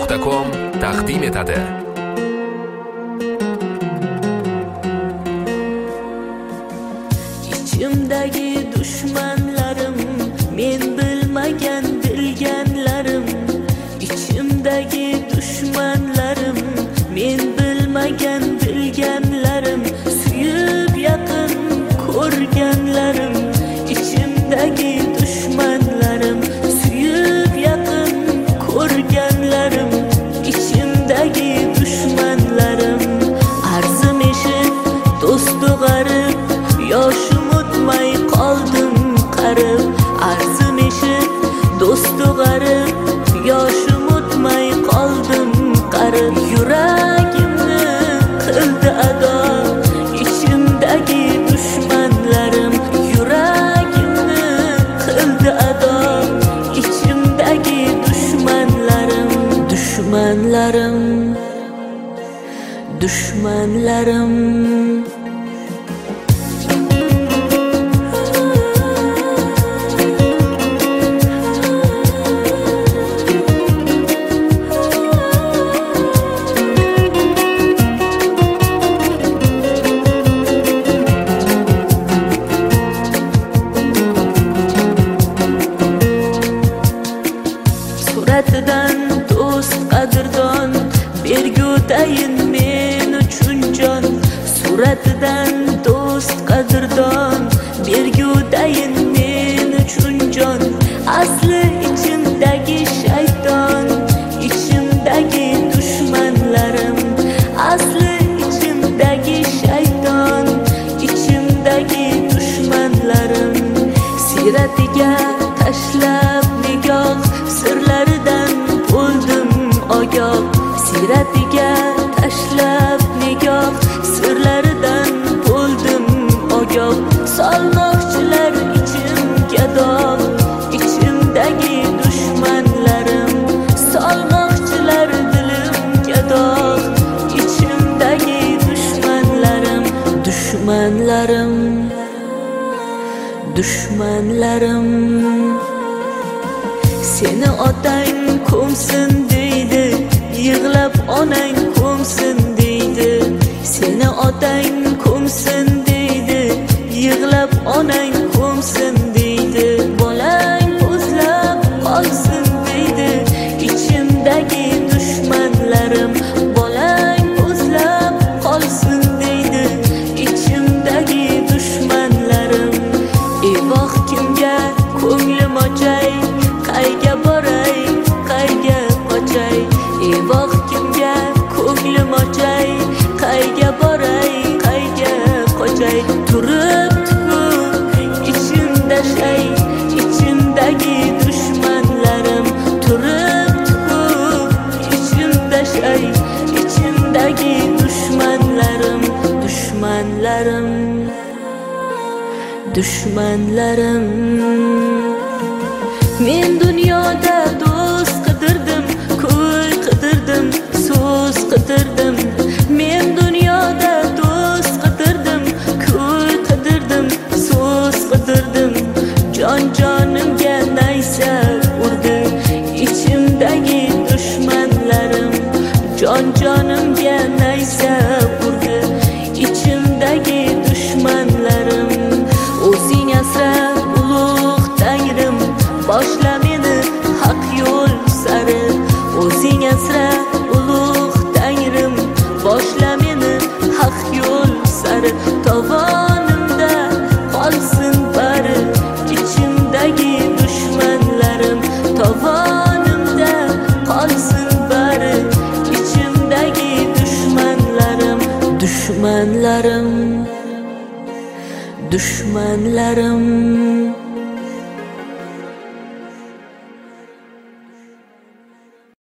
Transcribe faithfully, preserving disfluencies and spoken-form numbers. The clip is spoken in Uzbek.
nuqta com taqdim etadi. İçimdagi dushmanlarim, men bilmagan bilganlarim. İçimdagi dushmanlarim, men bilmagan bilganlarim. Suyib yaqin ko'rganlarim. İçimdagi dushmanlarim, suyib yaqin ko'rganlarim. İçimdagi dushmanlarim, arzim eshit do'stu g'arib, yoshim o'tmay qoldim qarib. Arzim eshit do'stu g'arib, yoshim o'tmay qoldim qarib. Yuragimni qildi ado ichimdagi dushmanlarim. Yuragimni qildi ado ichimdagi dushmanlarim. Dushmanlarim, dushmanlarim. Suratidan do'st qadrdon, bergutayin men uchun jon. Suratidan do'st qadrdon, bergutayin men uchun jon. Asli ichimdagi shayton, ichimdagi dushmanlarim. Asli ichimdagi shayton, ichimdagi dushmanlarim. Siratiga tashlab nigoh, sirlaridan bo'ldim ogoh. Siratiga tashlab nigoh, sirlaridan bo'ldim ogoh. Solmoqchilar ichimga dog', ichimdagi dushmanlarim. Solmoqchilar dilimga dog', ichimdagi dushmanlarim. Dushmanlarim, dushmanlarim. Seni otang ko'msin deydi, yig'lab onang ko'msin deydi. Seni otang ko'msin deydi, yig'lab onang ko'msin deydi. Bolang o'zlab qolsin deydi ichimdagi dushmanlarim. Bolang o'zlab qolsin deydi ichimdagi dushmanlarim. Evoh kimga ko'nglim ochay, qayga boray, qayga qochay. Evoh kimga ko'nglim ochay, qayga boray, qayga qochay. Turibdi-ku ichimda shay, ichimdagi dushmanlarim. Turibdi-ku ichimda shay, ichimdagi dushmanlarim. Dushmanlarim, dushmanlarim. Men dunyoda do'st qidirdim, ko'y qidirdim, so'z qidirdim. Men dunyoda do'st qidirdim, ko'y qidirdim, so'z qidirdim. Jon jonimga naysa urdi ichimdagi dushmanlarim. Jon jonimga naysa urdi ichimdagi dushmanlarim. O'zing asrab ulug' Tangrim, boshla meni haq yo'l sari. O'zing asra ulug' Tangrim, boshla meni haq yo'l sari. Tovonimda qolsin bari ichimdagi dushmanlarim. Tovonimda qolsin bari ichimdagi dushmanlarim. Dushmanlarim, dushmanlarim.